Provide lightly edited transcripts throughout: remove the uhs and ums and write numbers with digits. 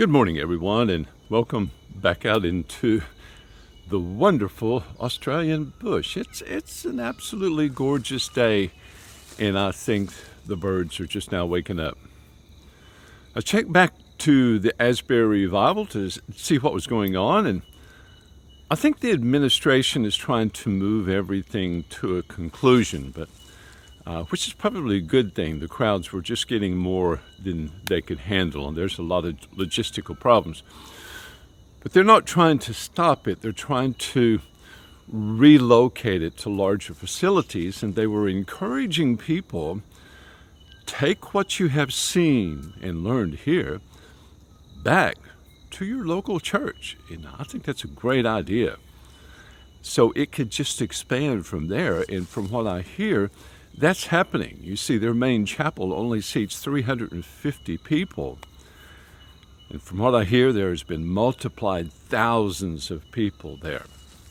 Good morning, everyone, and welcome back out into the wonderful Australian bush. It's an absolutely gorgeous day, and I think the birds are just now waking up. I checked back to the Asbury revival to see what was going on, and I think the administration is trying to move everything to a conclusion, but which is probably a good thing. The crowds were just getting more than they could handle, and there's a lot of logistical problems. But they're not trying to stop it. They're trying to relocate it to larger facilities, and they were encouraging people, take what you have seen and learned here back to your local church. And I think that's a great idea. So it could just expand from there, and from what I hear, that's happening. You see, their main chapel only seats 350 people. And from what I hear, there has been multiplied thousands of people there.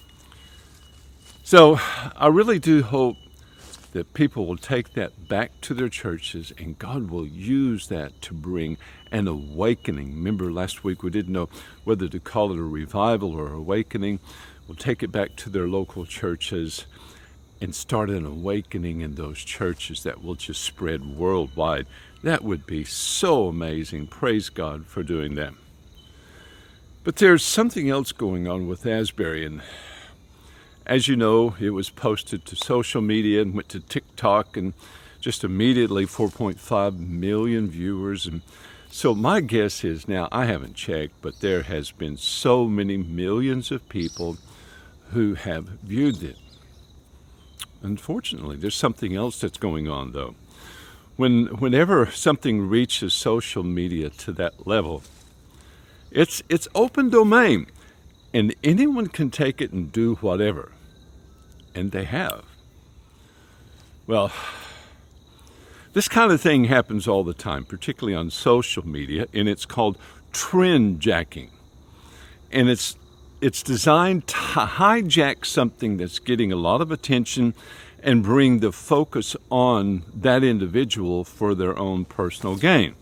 So I really do hope that people will take that back to their churches, and God will use that to bring an awakening. Remember last week we didn't know whether to call it a revival or awakening. We'll take it back to their local churches and start an awakening in those churches that will just spread worldwide. That would be so amazing. Praise God for doing that. But there's something else going on with Asbury, and as you know, it was posted to social media and went to TikTok, and just immediately 4.5 million viewers. And so my guess is, now I haven't checked, but there has been so many millions of people who have viewed it. Unfortunately, there's something else that's going on, though. Whenever something reaches social media to that level, it's open domain, and anyone can take it and do whatever, and they have. Well, this kind of thing happens all the time, particularly on social media, and it's called trend jacking, and it's designed to hijack something that's getting a lot of attention and bring the focus on that individual for their own personal gain.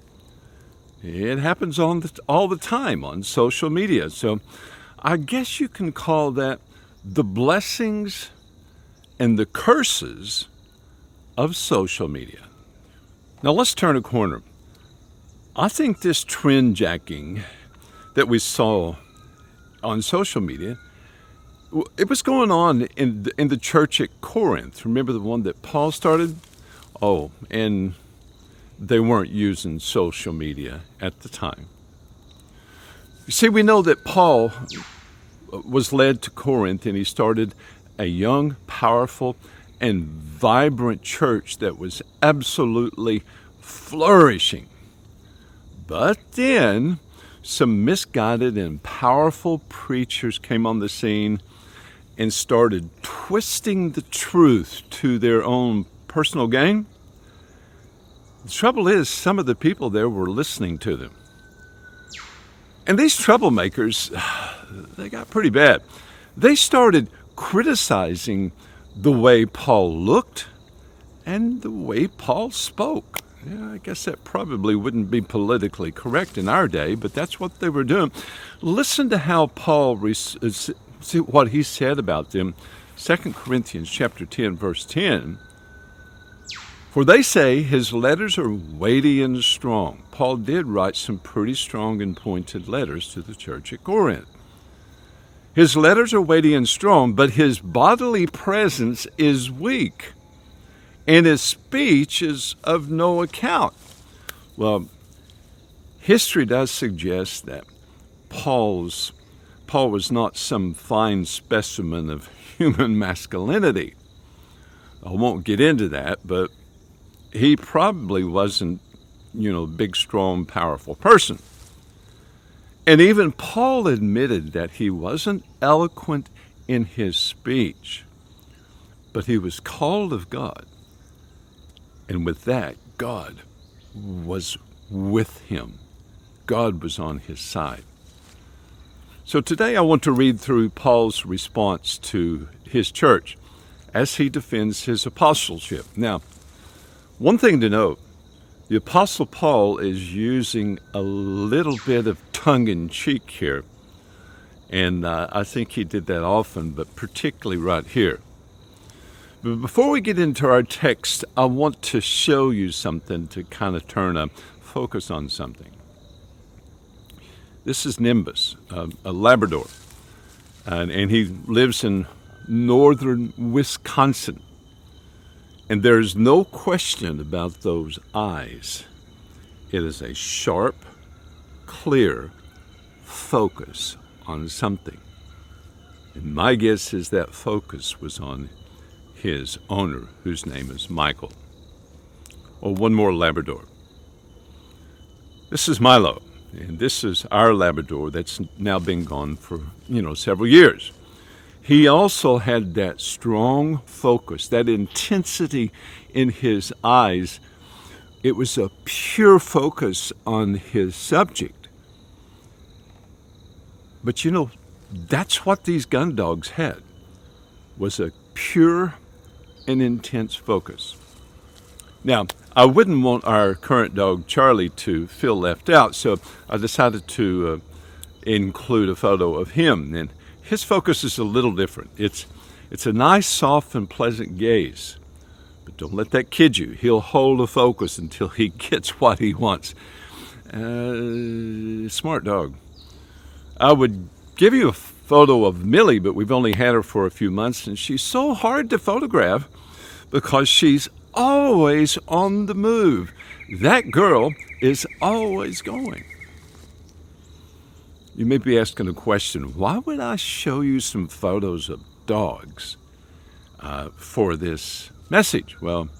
It happens all the time on social media. So I guess you can call that the blessings and the curses of social media. Now let's turn a corner. I think this trend jacking that we saw on social media, it was going on in the church at Corinth. Remember the one that Paul started? Oh, and they weren't using social media at the time. You see, we know that Paul was led to Corinth, and he started a young, powerful, and vibrant church that was absolutely flourishing. But then some misguided and powerful preachers came on the scene and started twisting the truth to their own personal gain. The trouble is, some of the people there were listening to them. And these troublemakers, they got pretty bad. They started criticizing the way Paul looked and the way Paul spoke. Yeah, I guess that probably wouldn't be politically correct in our day, but that's what they were doing. Listen to how Paul, see what he said about them. 2 Corinthians chapter 10, verse 10. For they say his letters are weighty and strong. Paul did write some pretty strong and pointed letters to the church at Corinth. His letters are weighty and strong, but his bodily presence is weak, and his speech is of no account. Well, history does suggest that Paul was not some fine specimen of human masculinity. I won't get into that, but he probably wasn't, a big, strong, powerful person. And even Paul admitted that he wasn't eloquent in his speech, but he was called of God. And with that, God was with him. God was on his side. So today I want to read through Paul's response to his church as he defends his apostleship. Now, one thing to note, the Apostle Paul is using a little bit of tongue-in-cheek here. And I think he did that often, but particularly right here. But before we get into our text, I want to show you something to kind of turn a focus on something. This is Nimbus, a Labrador, and he lives in northern Wisconsin. And there's no question about those eyes. It is a sharp, clear focus on something. And my guess is that focus was on his owner, whose name is Michael. Or one more Labrador. This is Milo, and this is our Labrador that's now been gone for, several years. He also had that strong focus, that intensity in his eyes. It was a pure focus on his subject. But that's what these gun dogs had, was a pure and intense focus. Now, I wouldn't want our current dog, Charlie, to feel left out, so I decided to include a photo of him. And his focus is a little different. It's a nice, soft, and pleasant gaze. But don't let that kid you. He'll hold a focus until he gets what he wants. Smart dog. I would give you a photo of Millie, but we've only had her for a few months, and she's so hard to photograph because she's always on the move. That girl is always going. You may be asking a question, why would I show you some photos of dogs for this message? Well,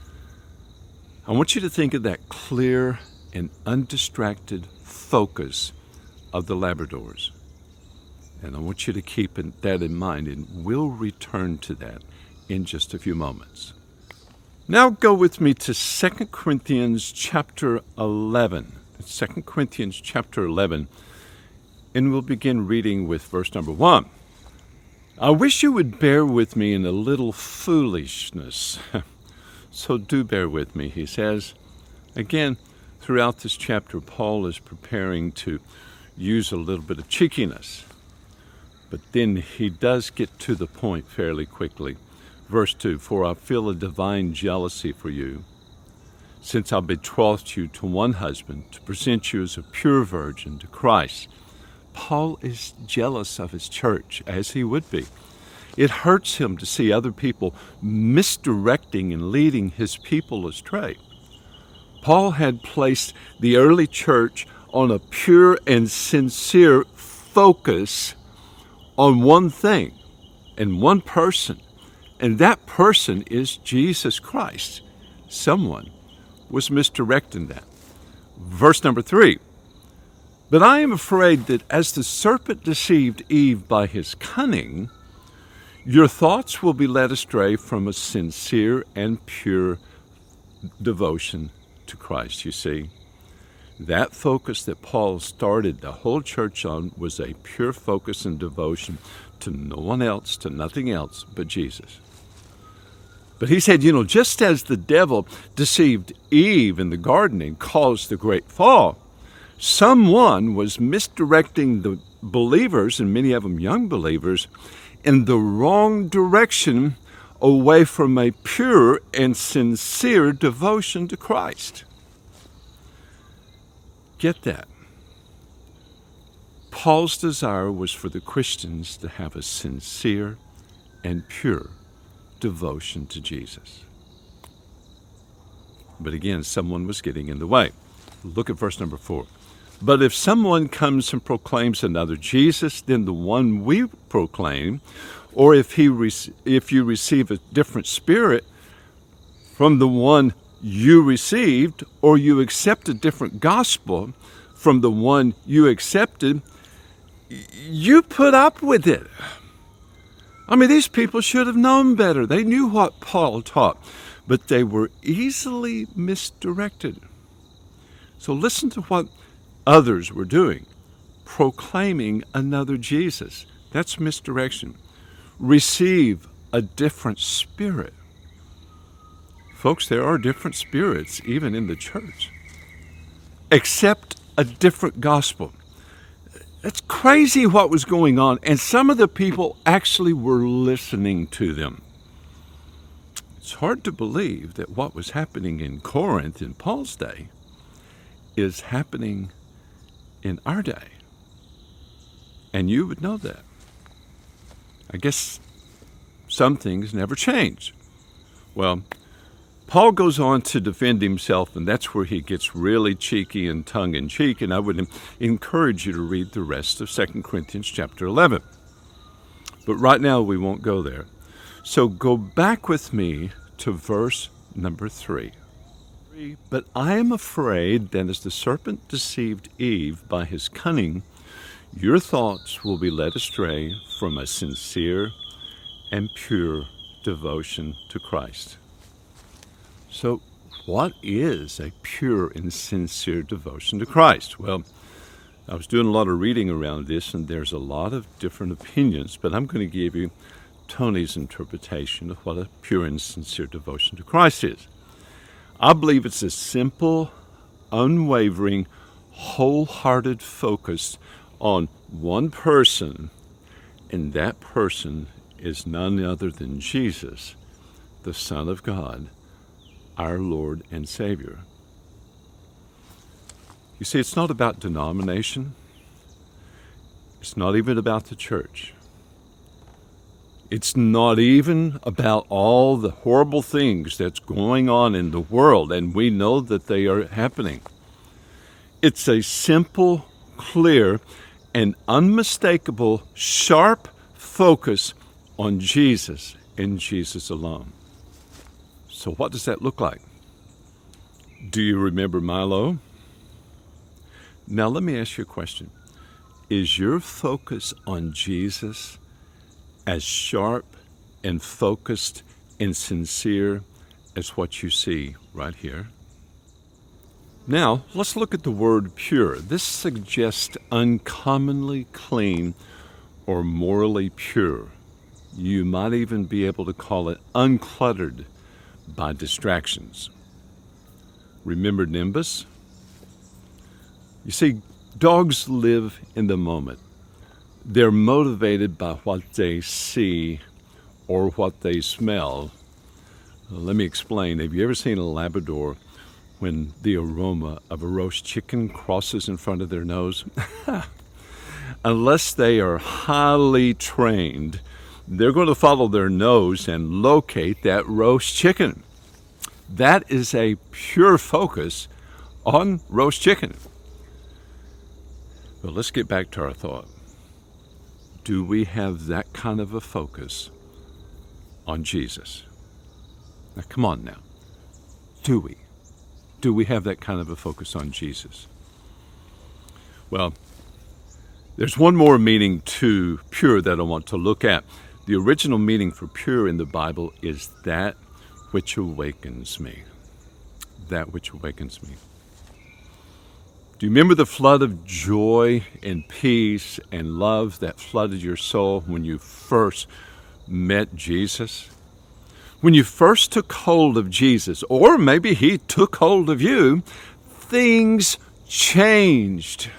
I want you to think of that clear and undistracted focus of the Labradors. And I want you to keep that in mind, and we'll return to that in just a few moments. Now go with me to 2 Corinthians chapter 11. 2 Corinthians chapter 11, and we'll begin reading with verse number 1. I wish you would bear with me in a little foolishness. So do bear with me, he says. Again, throughout this chapter, Paul is preparing to use a little bit of cheekiness. But then he does get to the point fairly quickly. Verse 2, for I feel a divine jealousy for you, since I betrothed you to one husband to present you as a pure virgin to Christ. Paul is jealous of his church, as he would be. It hurts him to see other people misdirecting and leading his people astray. Paul had placed the early church on a pure and sincere focus on one thing and one person, and that person is Jesus Christ. Someone was misdirecting that. Verse number 3, but I am afraid that as the serpent deceived Eve by his cunning, your thoughts will be led astray from a sincere and pure devotion to Christ. You see, that focus that Paul started the whole church on was a pure focus and devotion to no one else, to nothing else but Jesus. But he said, just as the devil deceived Eve in the garden and caused the great fall, someone was misdirecting the believers, and many of them young believers, in the wrong direction, away from a pure and sincere devotion to Christ. Get that. Paul's desire was for the Christians to have a sincere and pure devotion to Jesus. But again, someone was getting in the way. Look at verse number 4. But if someone comes and proclaims another Jesus than the one we proclaim, or if you receive a different spirit from the one you received, or you accept a different gospel from the one you accepted, you put up with it. I mean, these people should have known better. They knew what Paul taught, but they were easily misdirected. So listen to what others were doing. Proclaiming another Jesus. That's misdirection. Receive a different spirit. Folks, there are different spirits even in the church. Accept a different gospel. That's crazy what was going on. And some of the people actually were listening to them. It's hard to believe that what was happening in Corinth in Paul's day is happening in our day. And you would know that. I guess some things never change. Well, Paul goes on to defend himself, and that's where he gets really cheeky and tongue-in-cheek, and I would encourage you to read the rest of 2 Corinthians chapter 11. But right now we won't go there. So go back with me to verse number 3. But I am afraid that as the serpent deceived Eve by his cunning, your thoughts will be led astray from a sincere and pure devotion to Christ. So, what is a pure and sincere devotion to Christ? Well, I was doing a lot of reading around this, and there's a lot of different opinions, but I'm going to give you Tony's interpretation of what a pure and sincere devotion to Christ is. I believe it's a simple, unwavering, wholehearted focus on one person, and that person is none other than Jesus, the Son of God, our Lord and Savior. You see, it's not about denomination. It's not even about the church. It's not even about all the horrible things that's going on in the world, and we know that they are happening. It's a simple, clear, and unmistakable, sharp focus on Jesus and Jesus alone. So what does that look like? Do you remember Milo? Now let me ask you a question. Is your focus on Jesus as sharp and focused and sincere as what you see right here? Now, let's look at the word pure. This suggests uncommonly clean or morally pure. You might even be able to call it uncluttered by distractions. Remember Nimbus? You see, dogs live in the moment. They're motivated by what they see or what they smell. Let me explain. Have you ever seen a Labrador when the aroma of a roast chicken crosses in front of their nose? Unless they are highly trained, they're going to follow their nose and locate that roast chicken. That is a pure focus on roast chicken. But let's get back to our thought. Do we have that kind of a focus on Jesus? Now, come on now. Do we? Do we have that kind of a focus on Jesus? Well, there's one more meaning to pure that I want to look at. The original meaning for pure in the Bible is that which awakens me. That which awakens me. Do you remember the flood of joy and peace and love that flooded your soul when you first met Jesus? When you first took hold of Jesus, or maybe he took hold of you, things changed.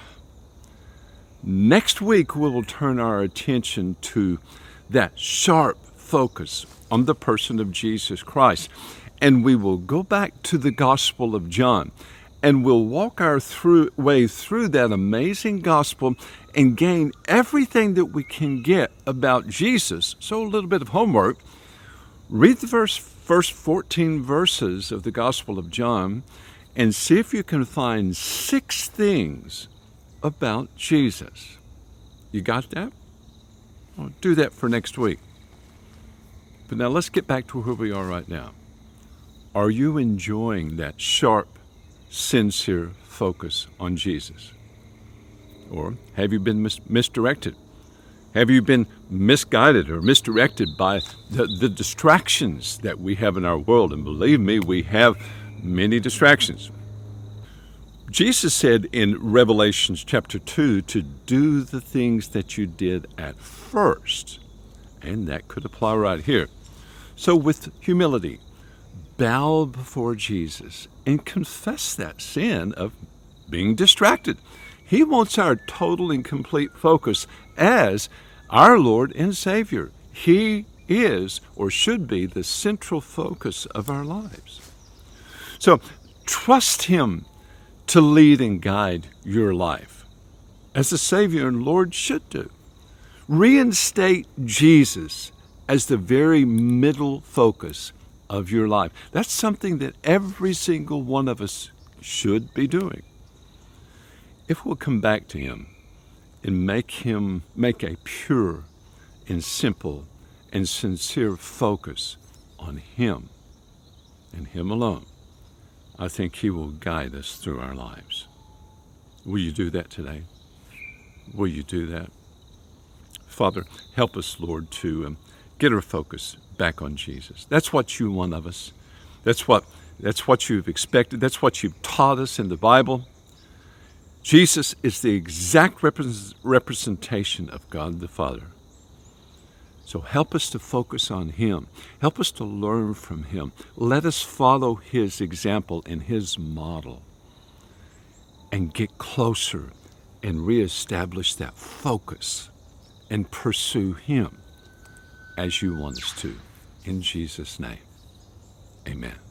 Next week, we will turn our attention to that sharp focus on the person of Jesus Christ. And we will go back to the Gospel of John. And we'll walk our way through that amazing gospel and gain everything that we can get about Jesus. So a little bit of homework. Read the first 14 verses of the Gospel of John and see if you can find 6 things about Jesus. You got that? Well, do that for next week. But now let's get back to where we are right now. Are you enjoying that sharp, sincere focus on Jesus? Or have you been misdirected? Have you been misguided or misdirected by the distractions that we have in our world? And believe me, we have many distractions. Jesus said in Revelation chapter 2 to do the things that you did at first. And that could apply right here. So with humility, bow before Jesus and confess that sin of being distracted. He wants our total and complete focus as our Lord and Savior. He is, or should be, the central focus of our lives. So trust Him to lead and guide your life, as the Savior and Lord should do. Reinstate Jesus as the very middle focus of your life. That's something that every single one of us should be doing. If we'll come back to Him and make a pure and simple and sincere focus on Him and Him alone, I think He will guide us through our lives. Will you do that today? Will you do that? Father, help us, Lord, to get our focus back on Jesus. That's what you want of us. That's what you've expected. That's what you've taught us in the Bible. Jesus is the exact representation of God the Father. So help us to focus on Him. Help us to learn from Him. Let us follow His example and His model and get closer and reestablish that focus and pursue Him as you want us to. In Jesus' name, amen.